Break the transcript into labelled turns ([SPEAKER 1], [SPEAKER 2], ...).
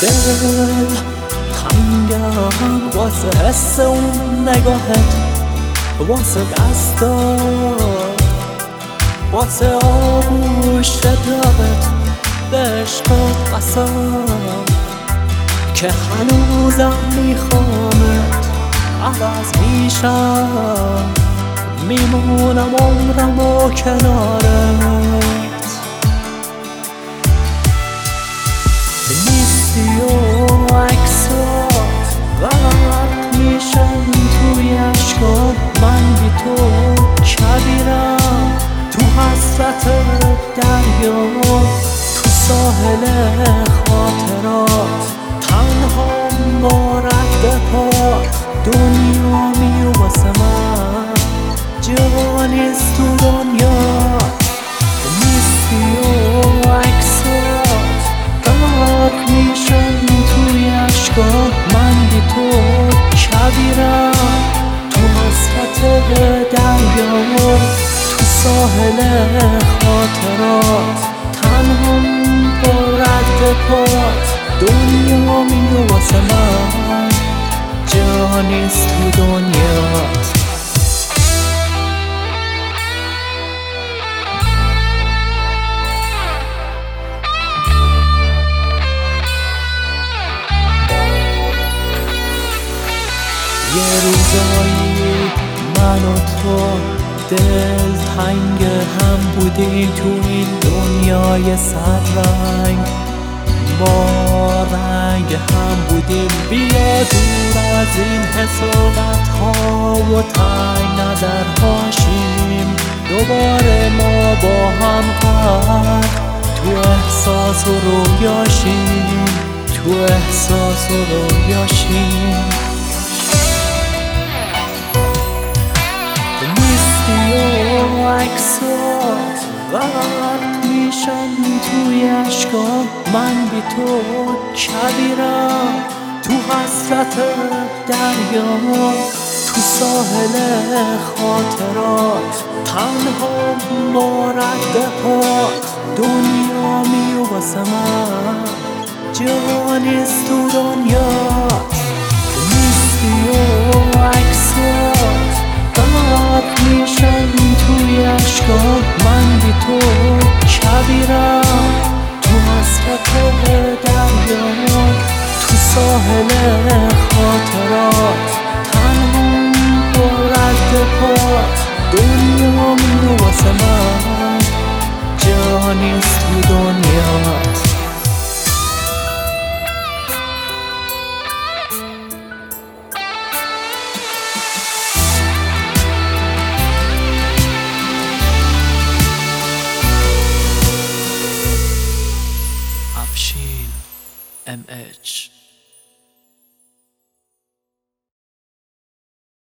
[SPEAKER 1] دل تنگم واسه حس اون نگاهت، واسه دستات، واسه آغوش داغت، به عشقت قسم که هنوزم میخوامت. عوض میشم میمونم عمرم و کنارت، نیستی و عکسات غرق میشن توی اشکات. من بی تو کبیرم تو حسرت دریا، تو ساحل خاطرات، تنها با رد پات. دنیا و واسه من جا نیست تو دنیا، نیستی و عکسات غرق میشن توی اشکات. من بی تو کبیرم تو حسرت دریا، تو ساحل خاطرات، تنها با رد پات. دنیا و واسه من جا نیست تو دنیات. یه روزایی من و تو دل تنگ هم بودیم تو این دنیای صد رنگ. ما رنگ هم بودیم، بیا دور از این حسادت ها و تنگ نظر هاشیم. دوباره ما با هم قرد تو احساس و رویاشیم، تو احساس و رویاشیم. نیستی و عکسات غرق میشن توی اشکات. من بی تو کبیرم تو حسرت دریا، تو ساحل خاطرات، تنها با رد پات. دنیا و واسه من جا نیست تو دنیات، نیستی و عکسات غرق میشن توی اشکات. من بی تو کبیرم تو حسرت دریا، تو ساحل خاطرات، تنها با رد پات. دنیا و واسه من جا نیست تو دنیات. MH